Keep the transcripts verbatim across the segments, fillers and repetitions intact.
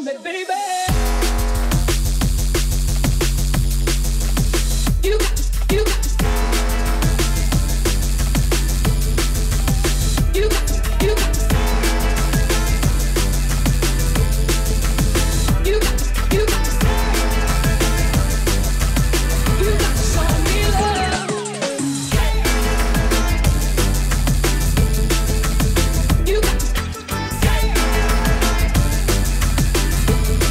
You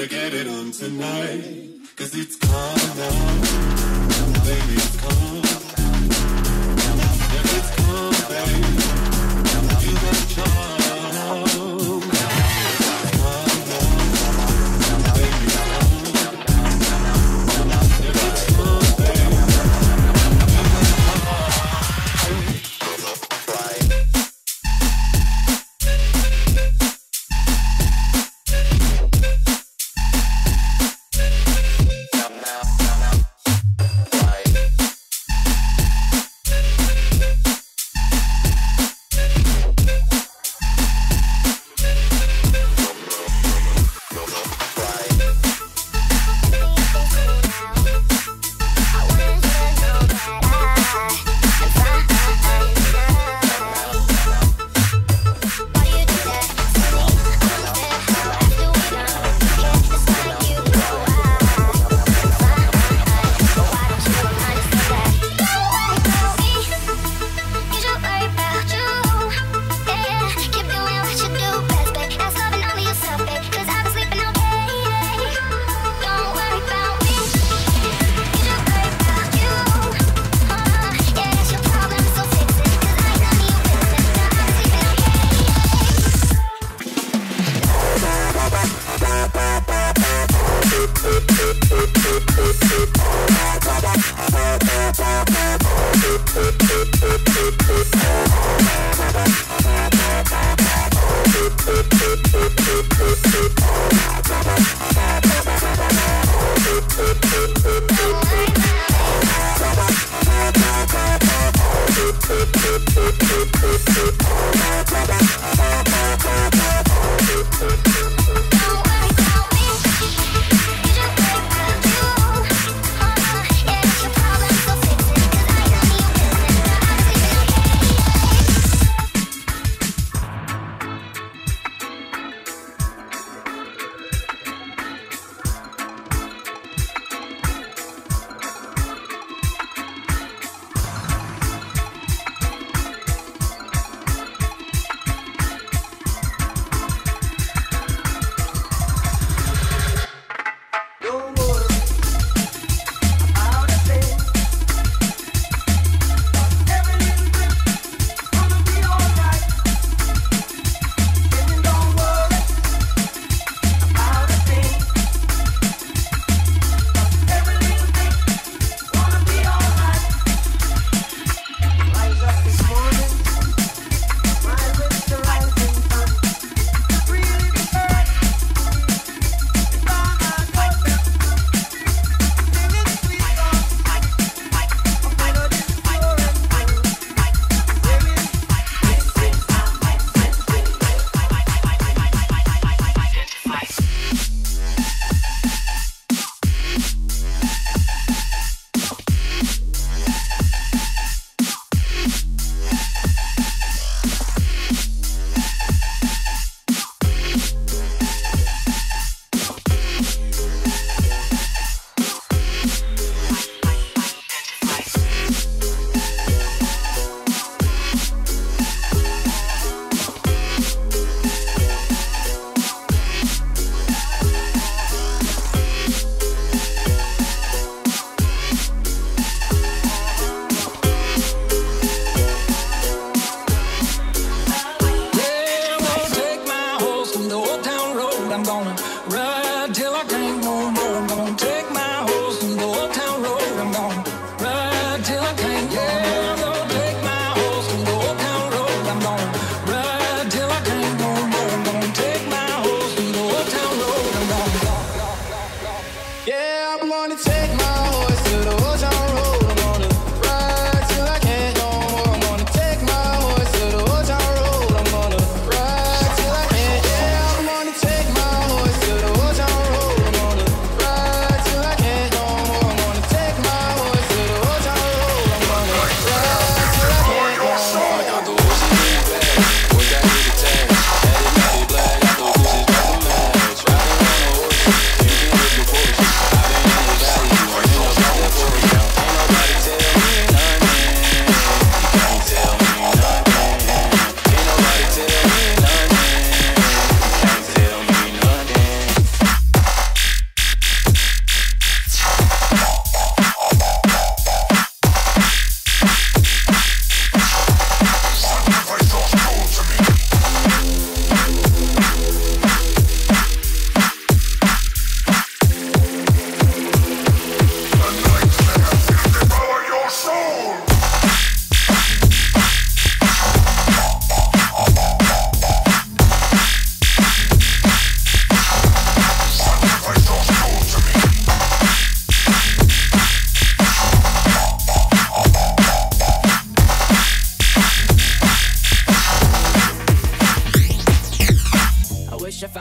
better get it on tonight. Cause it's calm now. Baby, it's calm. Yeah, it's calm, baby. You got a charm. Now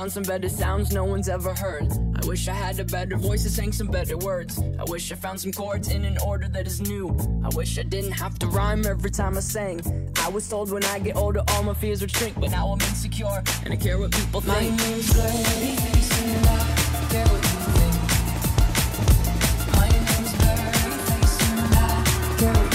found some better sounds no one's ever heard. I wish I had a better voice that sang some better words. I wish I found some chords in an order that is new. I wish I didn't have to rhyme every time I sang. I was told when I get older all my fears would shrink, but now I'm insecure and I care what people think. My name's Blurry Face and I care what you think. My name's Blurry Face and I care what you think.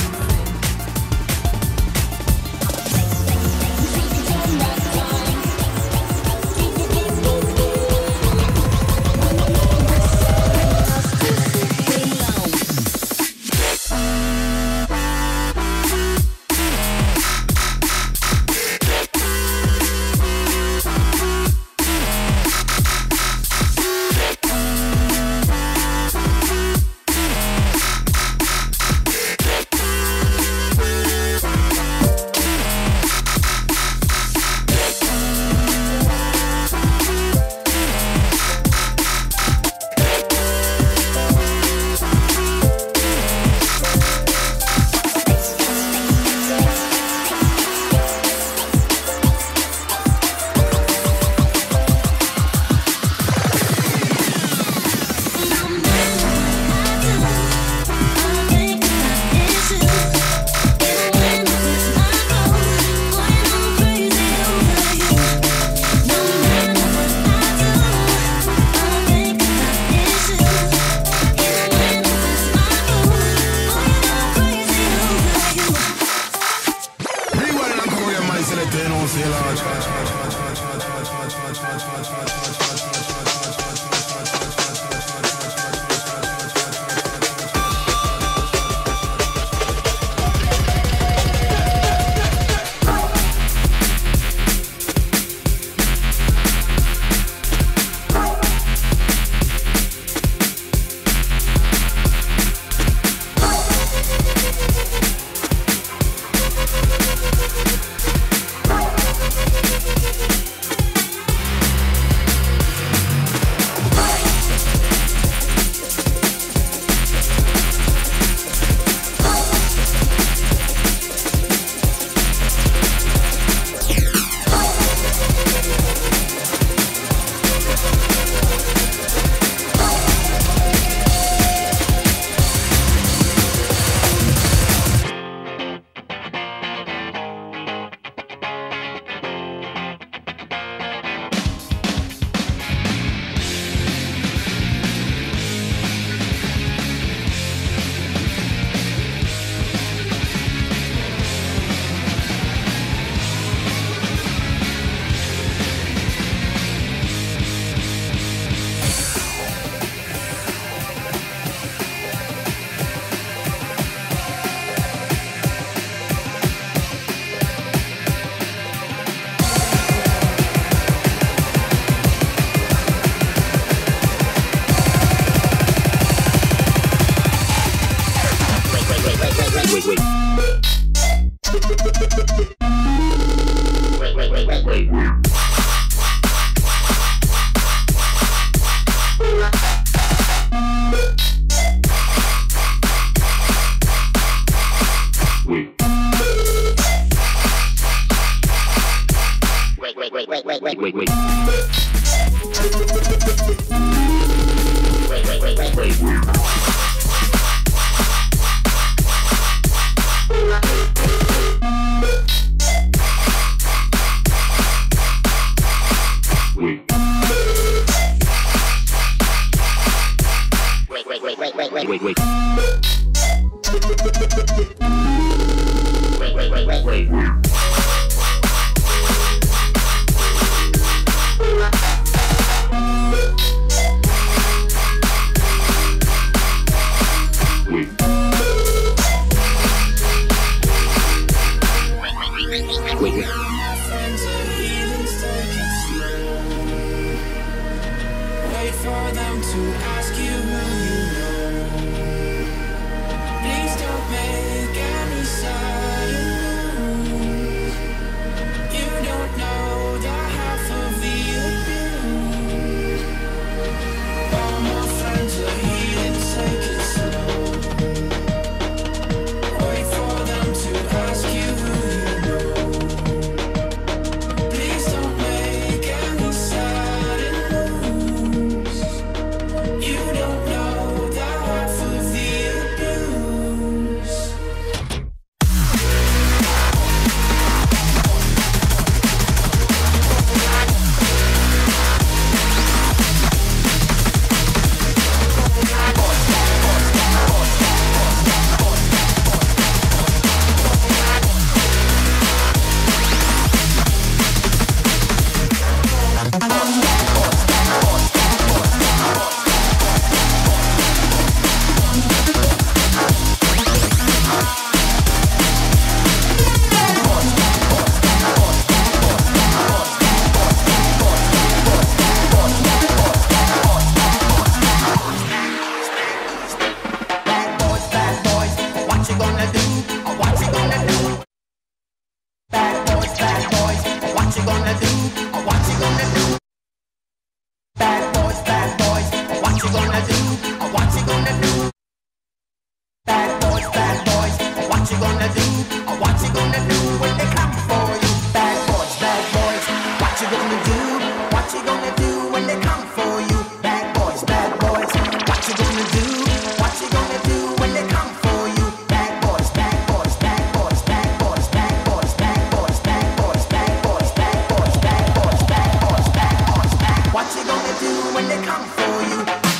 gonna do? Or what you gonna do when they come for you? Bad boys, bad boys, what you gonna do? What you gonna do when they come for you? Bad boys, bad boys, what you gonna do? What you gonna do when they come for you? Bad boys, bad boys, bad boys, bad boys, bad boys, bad boys, bad boys, bad boys, bad boys, bad boys, bad boys, bad boys, bad. What you gonna do when they come for you?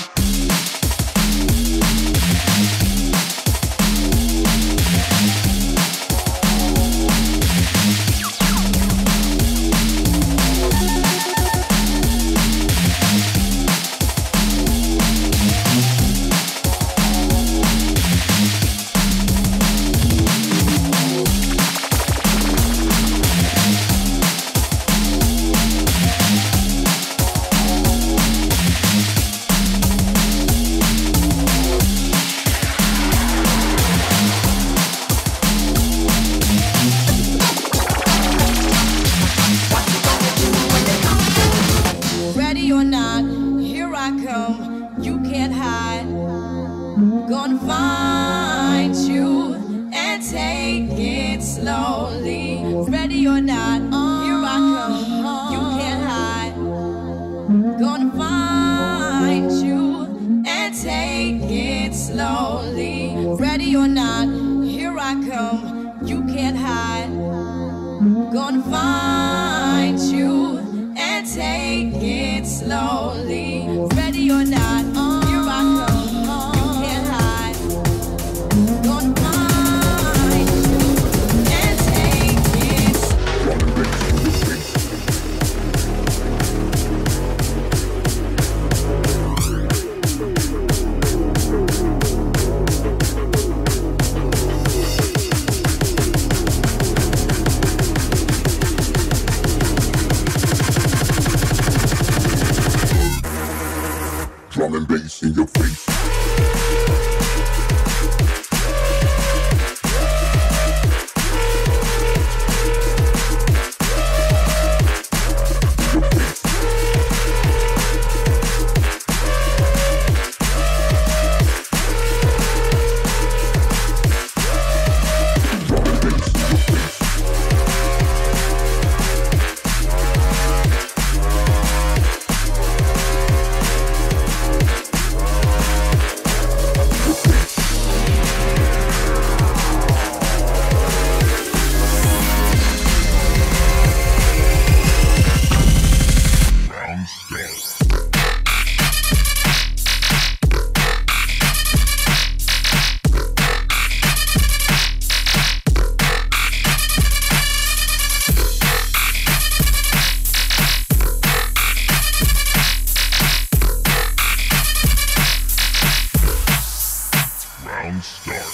Ready or not, here I come. You can't hide. Gonna find you and take it slowly. Ready or not, here I come. You can't hide. Gonna find you and take it slowly. Ready or not, here I come. You can't hide. Gonna find you and take it slowly. Ready or not, here I come. You can't hide. Gonna find you and take it. Drum and bass in your face. Round start.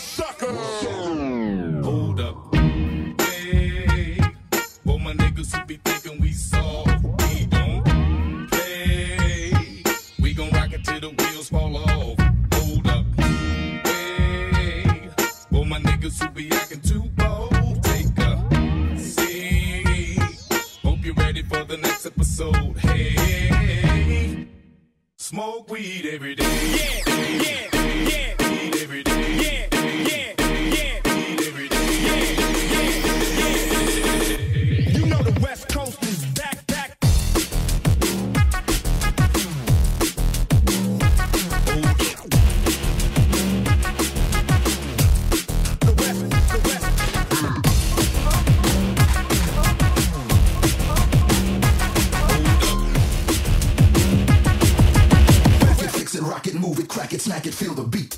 sucker. Hold up. Hey, for my niggas who be thinking we soft, we don't play. We gon' rock it till the wheels fall off. Hold up. Hey, for my niggas who be acting too bold, take a seat. Hope you're ready for the next episode. Hey, smoke weed every day. Yeah, yeah, yeah. Weed every day. Yeah, yeah, yeah. Weed every day. Yeah, yeah, yeah. You know the West Coast is back, back. The West, the West. Fix it, rock it, move it, crack it, snack it, feel the beat.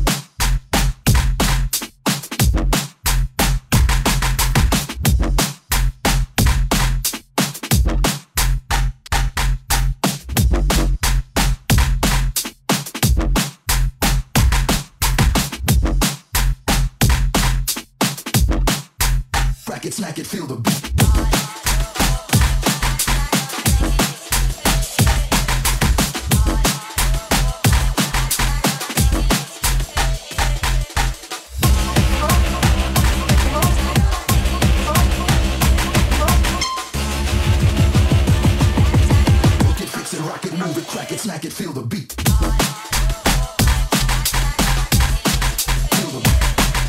Crack it, snack it, feel the beat. Crack it, snack it, feel the beat. Feel the beat.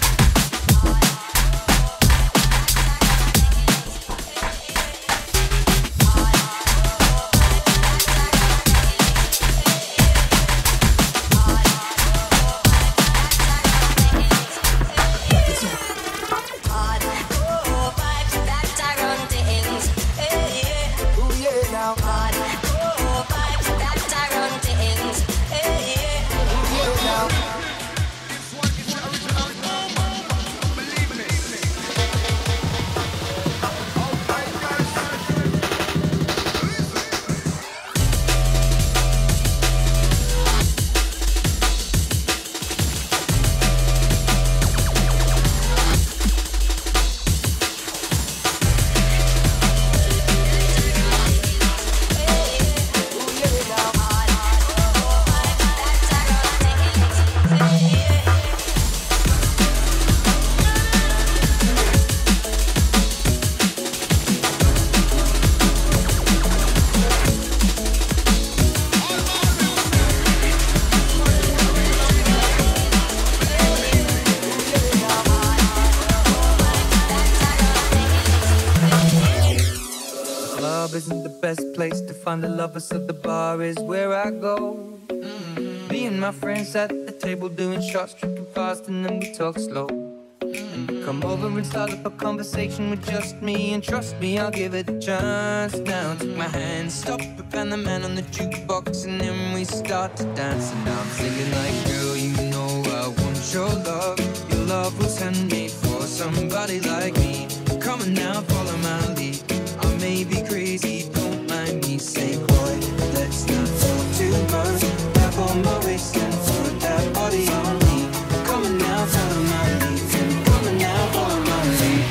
Isn't the best place to find the lovers, so the bar is where I go. Mm-hmm. Me and my friends at the table doing shots, drinking fast, and then we talk slow. And we come over and start up a conversation with just me, and trust me, I'll give it a chance. Now take my hand, stop it, and the man on the jukebox, and then we start to dance. And now I'm singing like, girl, you know I want your love. Your love was handmade for somebody like me. Come on now, follow my lead. I may be crazy, don't mind me. Say, boy, let's not talk too much. Tap on my waist and put that body on me. Come on now, follow my lead. Come on now, follow my lead.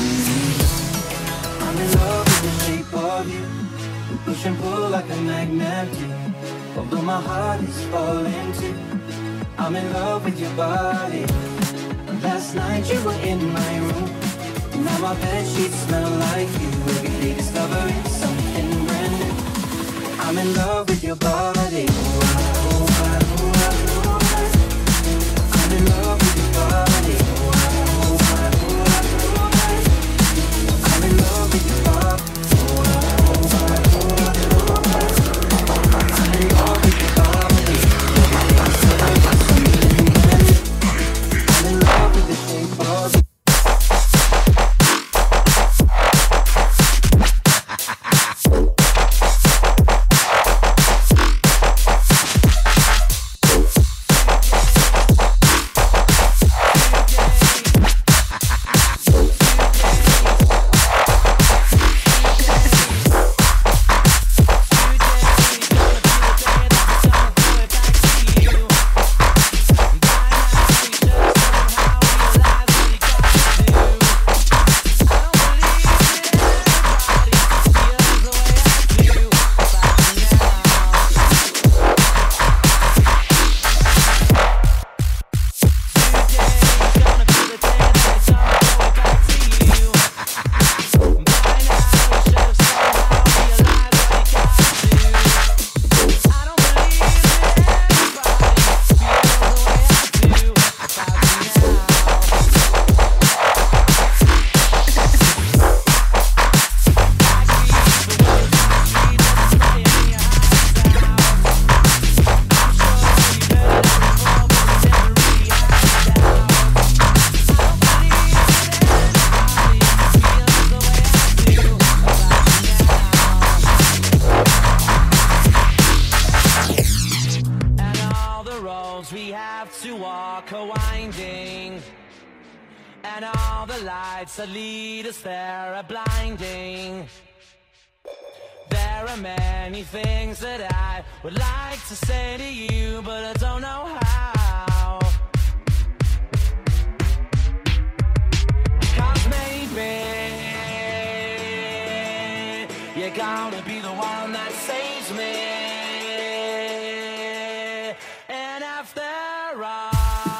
I'm in love with the shape of you. We push and pull like a magnet do. Although my heart is falling too, I'm in love with your body. Last night you were in my room. Now my bedsheets smell like you. Every day discovering something brand new. I'm in love with your body. Oh, I, oh, I, oh, I, oh, I. I'm in love with your body. Oh, I, oh, I, oh, I, oh, I. I'm in love with your body. Oh, I, oh, I, oh, I, oh, I. I'm in love with your body. I'm in love with the shape of you. And all the lights that lead us there are blinding. There are many things that I would like to say to you, but I don't know how. Cause maybe you're gonna be the one that saves me. And after all,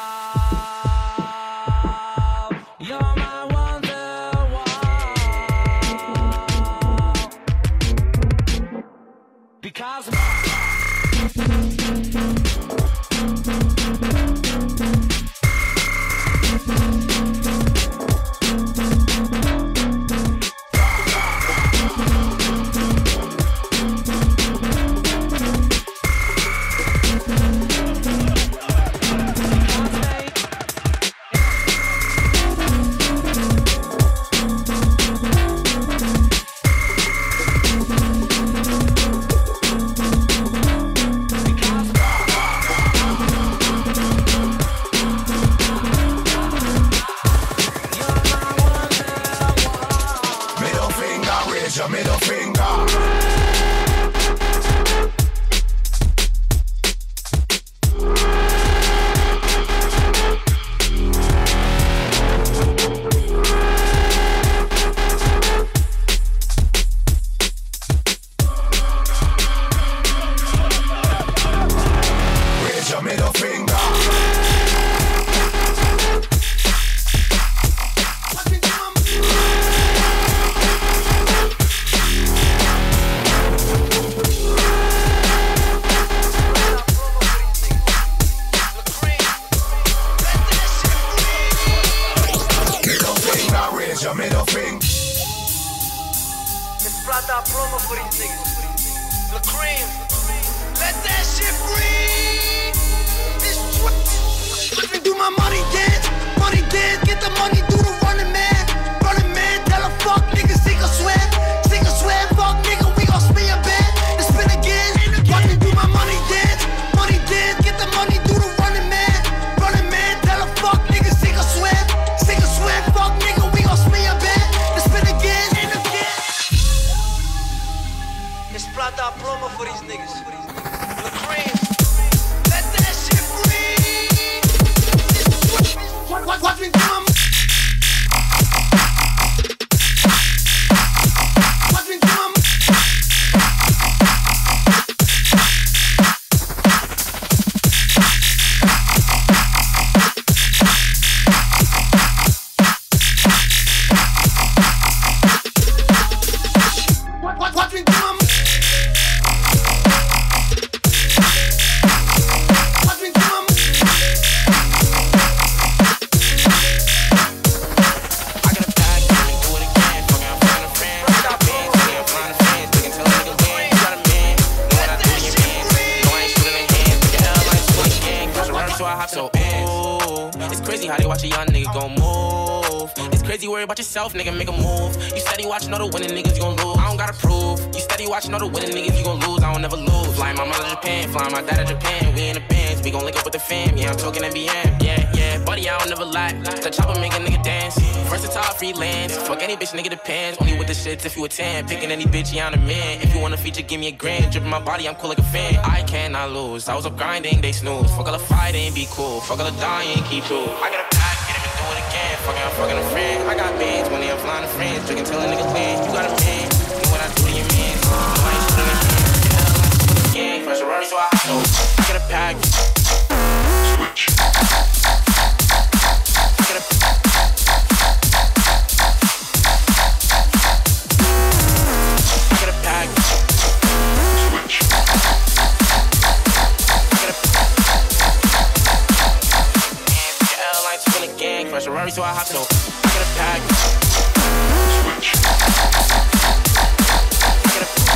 you're my wonderwall. Because your middle finger. Raise your middle finger. Your middle finger. It's plata promo for these niggas. The cream. Let that shit breathe. This let me do my money dance. Money dance. Get the money, do the running man. Running man. Tell a fuck nigga, sink or swim. Sink or swim. Fuck nigga, we gon' spin your bed. And spin again. Watch me do my money dance. Money dance. Get the money, do the running man. Running man. Tell a fuck nigga, sink or swim. Sink or swim. Fuck nigga, we gon' spin your bed. And spin again. And again. It's plata promo for these niggas. The cream. Let that shit breathe. Watch, watch me do my Watch me do my Watch, watch me do my Watch me do my I got a bag, let me do it again. Fucking, I'm fucking a friend. Stop being silly, I'm flying a friend. Looking till a nigga win. You got a man, know what I do to your man. No, I ain't shooting in hands. Look at L like split gang. Crush a rubber so I hop so ooh. It's crazy how they watch a young nigga gon' move. It's crazy worry about yourself, nigga, make a move. You steady watching all the winning niggas, you gon' lose. I don't gotta prove. You steady watching all the winning niggas, you gon' lose. I don't never lose. Flying my mother to Japan, flying my dad to Japan. We in the bands, we gon' link up with the fam. Yeah, I'm talking N B M. Yeah, yeah, buddy, I don't never lie. The chopper make a nigga dance. Versatile freelance. Fuck any bitch, nigga depends. Only with the shits if you a ten. Picking any bitch, yeah, I'm the man. If you want a feature, give me a grand. Dripping my body, I'm cool like a fan. I cannot lose. I was up grinding, they snooze. Fuck all the fighting, be cool. Fuck all the dying, keep cool. I got a pack, get him and do it again. Fucking, I'm fucking a friend. I got bands, money, I'm flying to friends. Drinking till a nigga win. You got a man. You know what I do to your man. You know I ain't shooting in hands. Yeah, I'm like split again. Fresh Ferrari, so I know. I got a pack. Switch. I got a pack. I got a pack. Switch. I got a pack. Yeah, L like split again. Fresh Ferrari, so I hop so. I got a pack. Switch. I got a pack.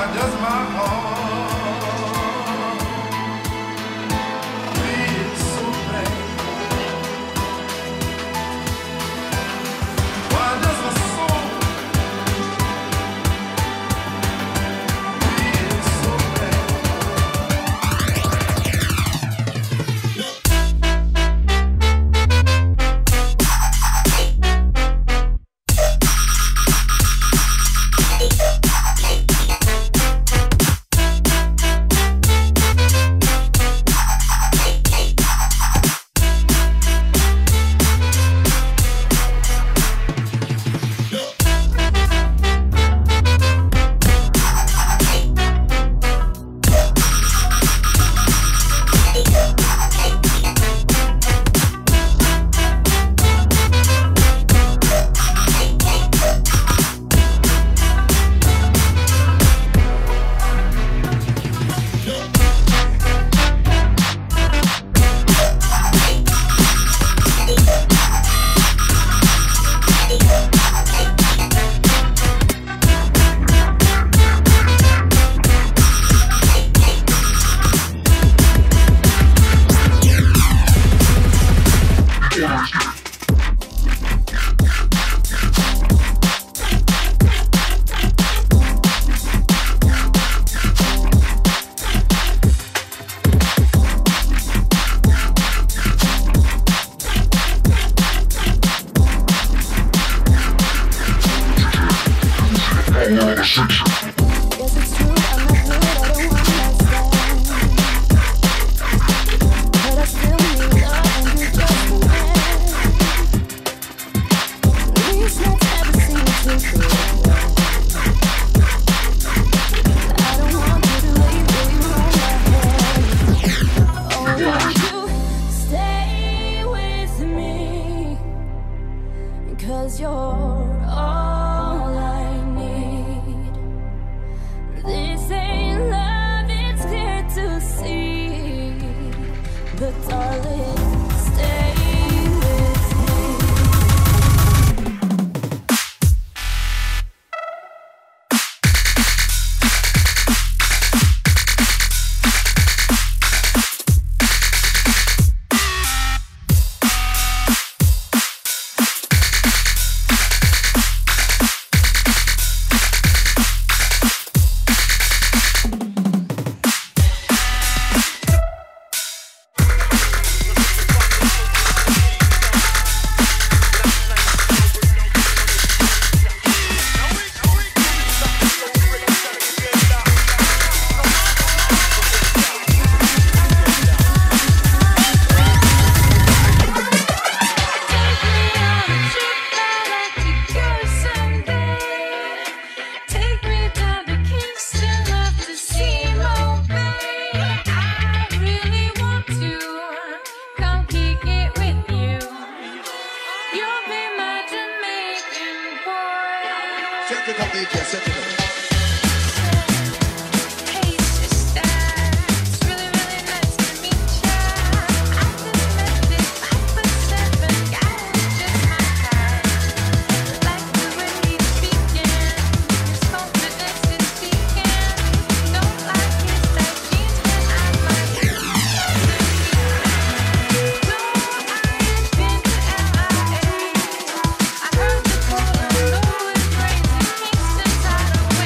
does my heart feel so bad? Why does my soul feel so bad? I heard the call, I know it's crazy. Kingston's out of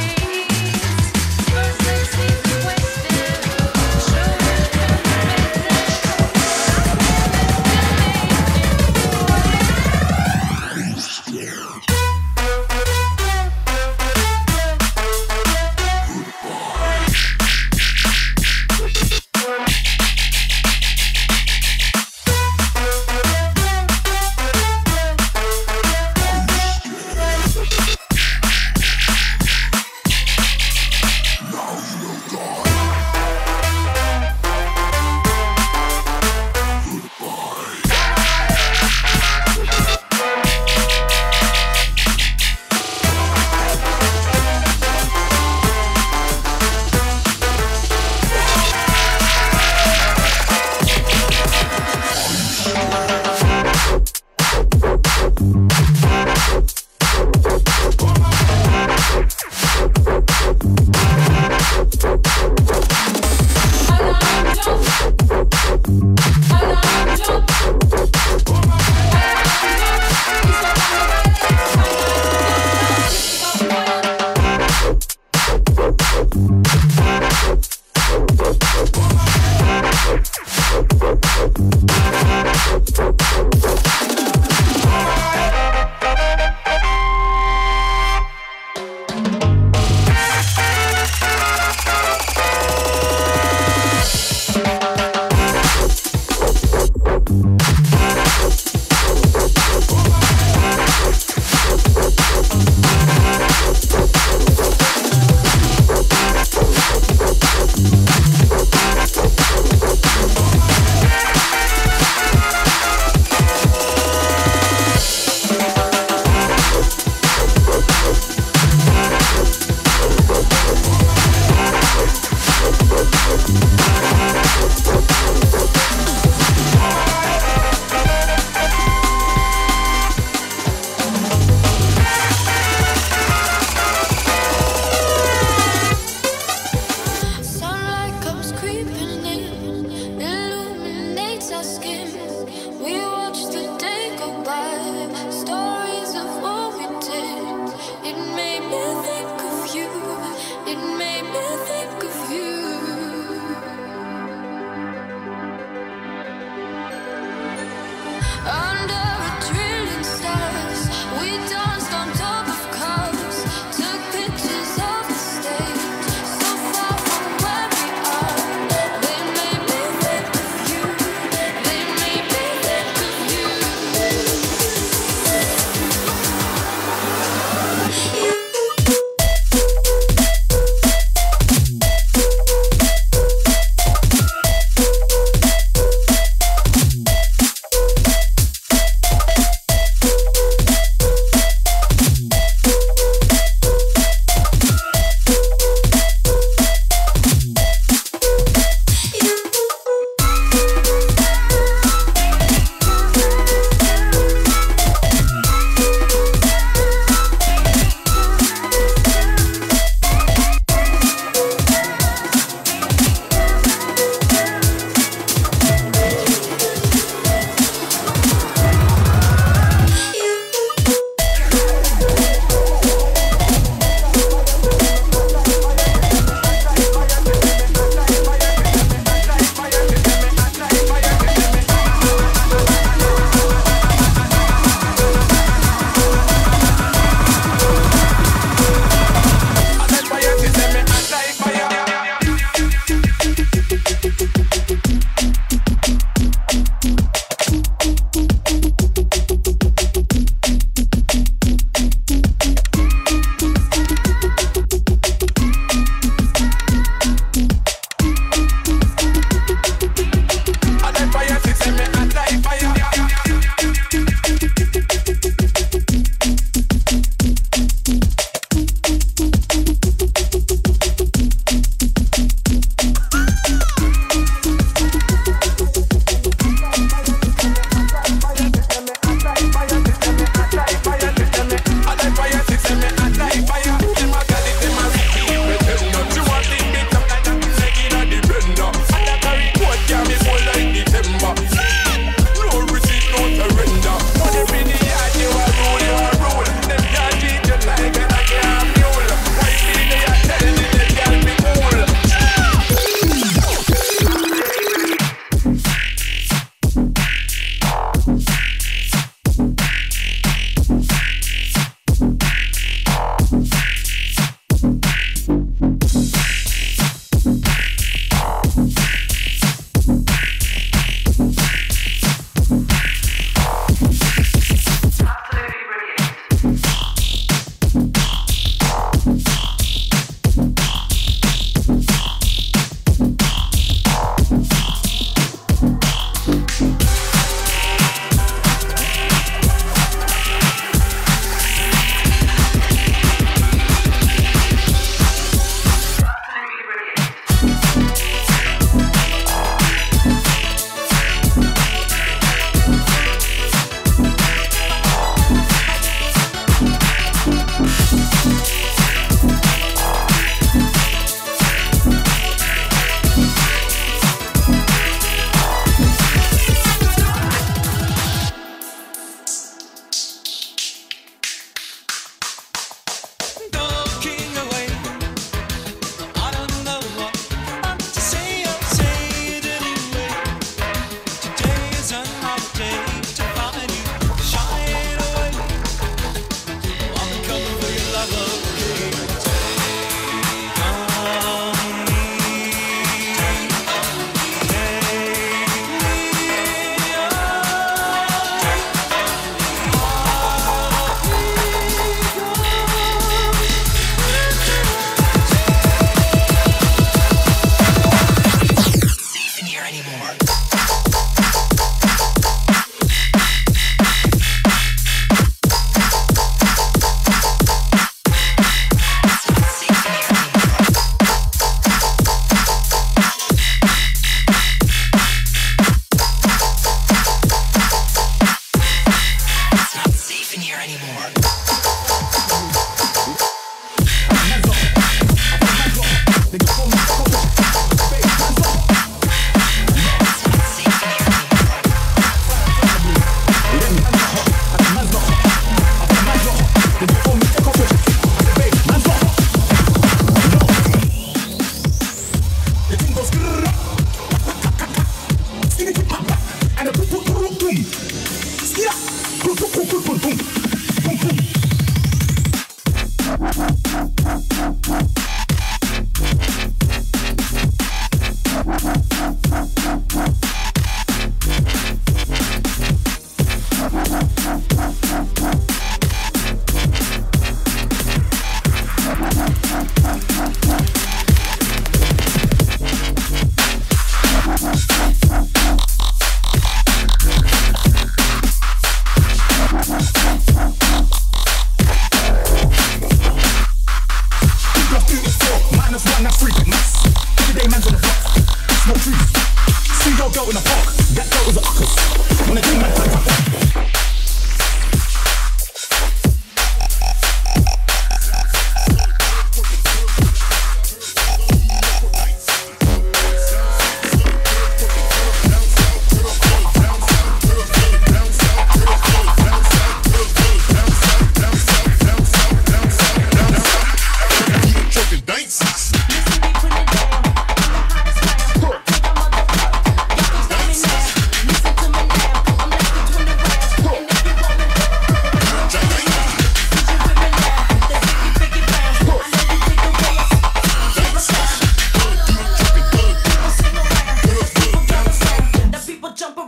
They made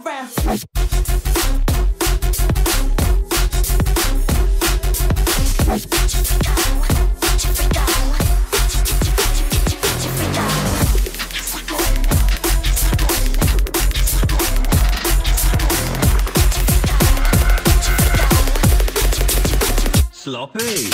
around. Sloppy.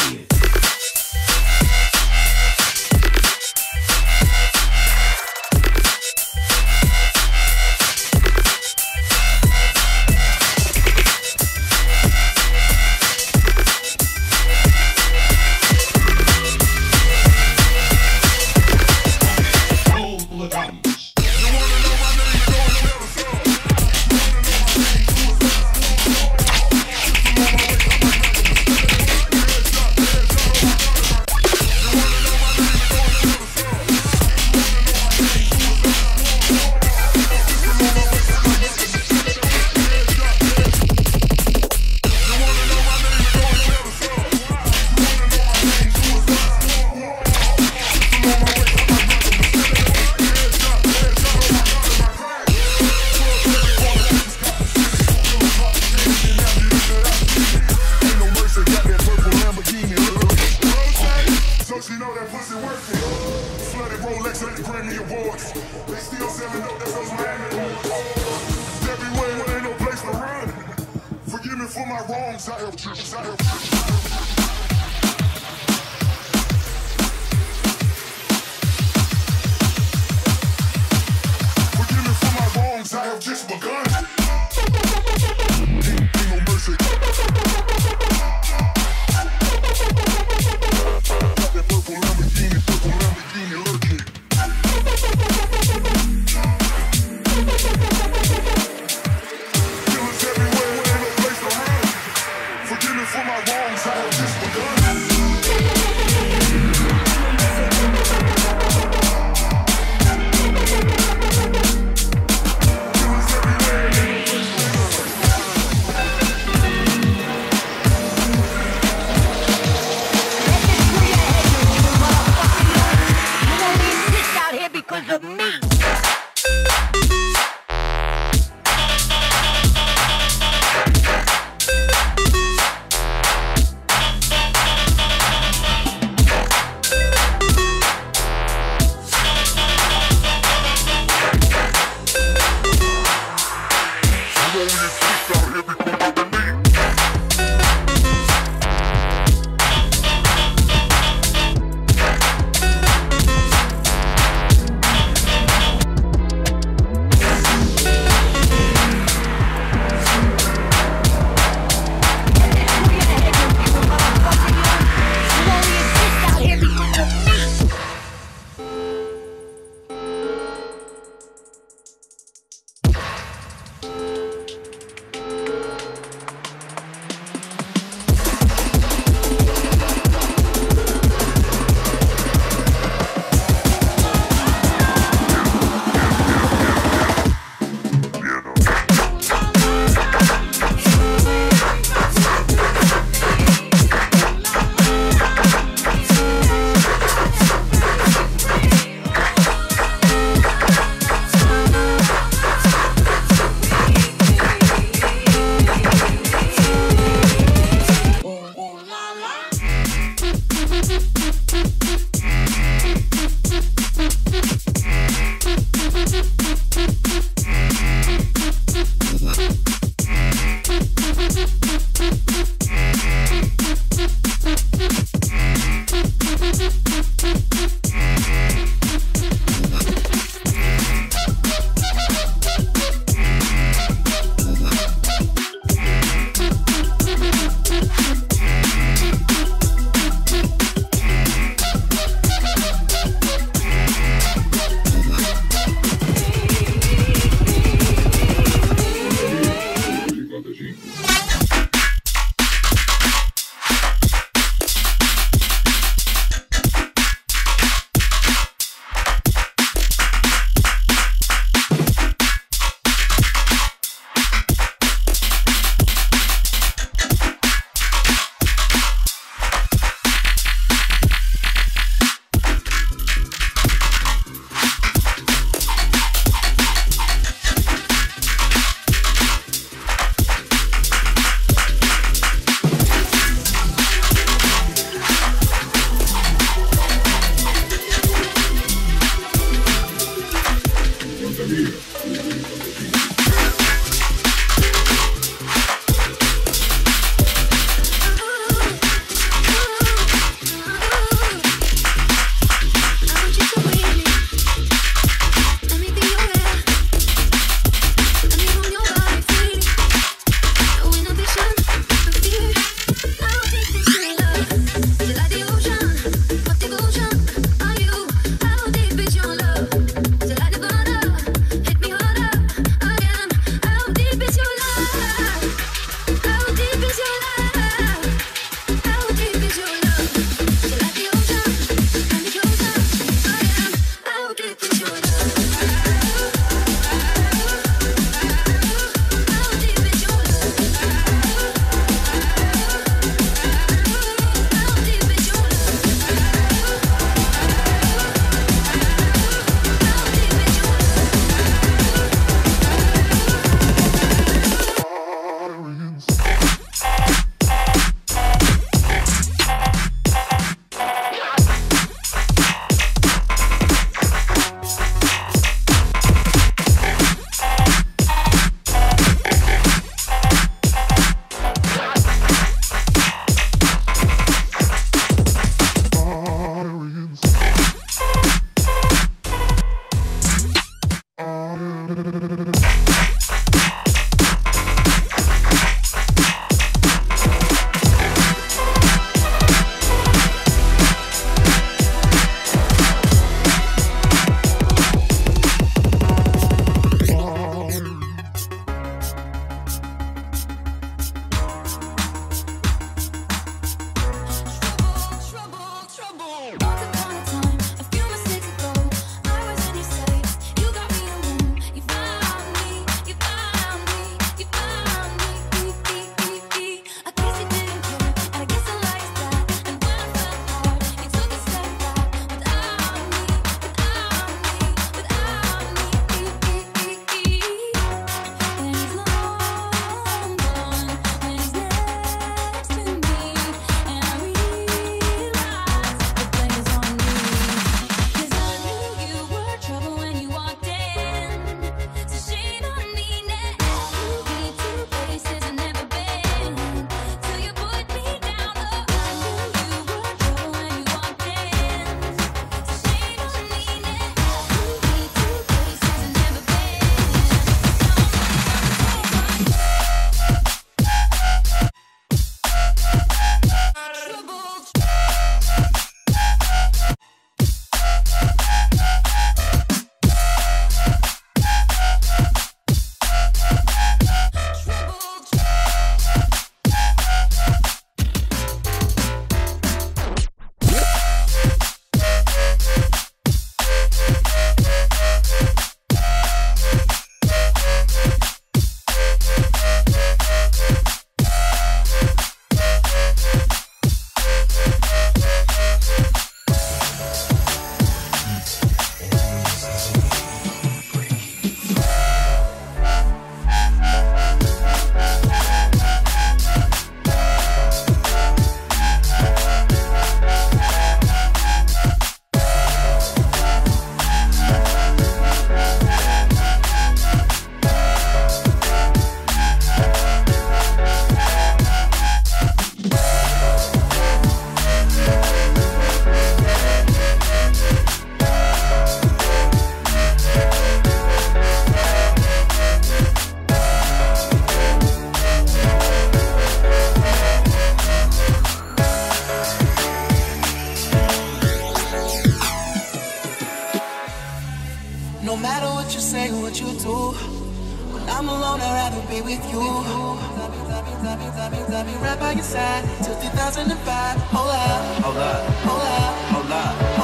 I'm alone, I'd rather be with you. I'll be, I'll be right by your side till two thousand five. Hold up, hold up, hold up, hold up.